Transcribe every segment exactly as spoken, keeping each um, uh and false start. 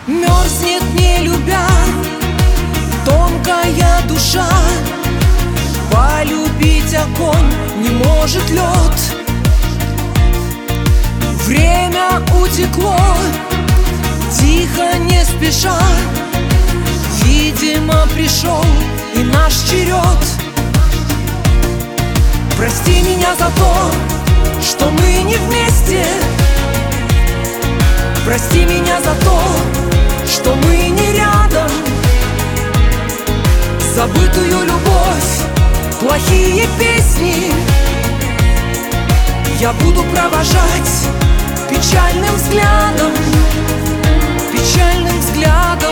мерзнет, не любя, тонкая душа. Полюбить огонь не может лед. Время утекло, тихо, не спеша. Видимо, пришел и наш черед. Прости меня за то, что мы не вместе. Прости меня за то, что мы не рядом. Забытую любовь, плохие песни я буду провожать печальным взглядом, печальным взглядом.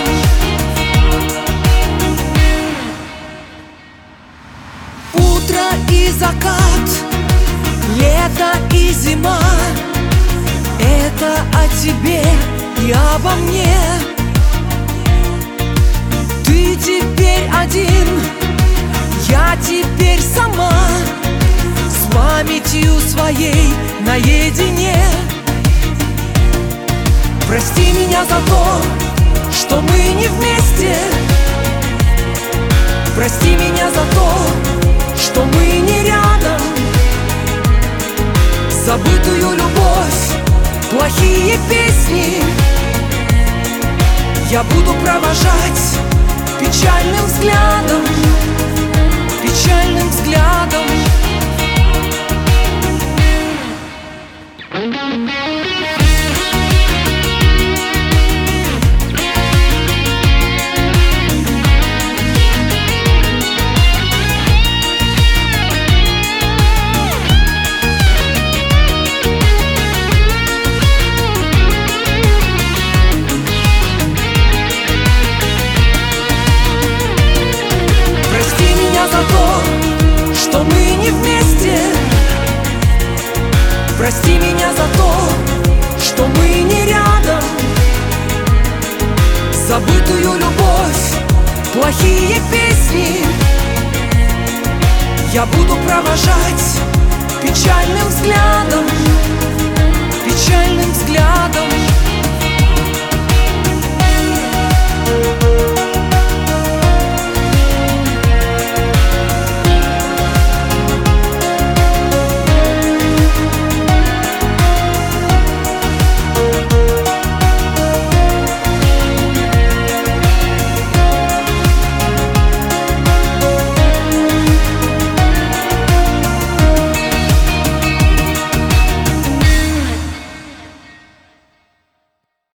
Утро и закат, лето и зима — это о тебе и обо мне. Ты теперь один, я теперь сама, с памятью своей наедине. Прости меня за то, что мы не вместе. Прости меня за то, что мы не рядом. Забытую любовь, плохие песни я буду провожать печальным взглядом, печальным взглядом. Что мы не вместе. Прости меня за то, что мы не рядом. Забытую любовь, плохие песни я буду провожать печальным взглядом, печальным взглядом.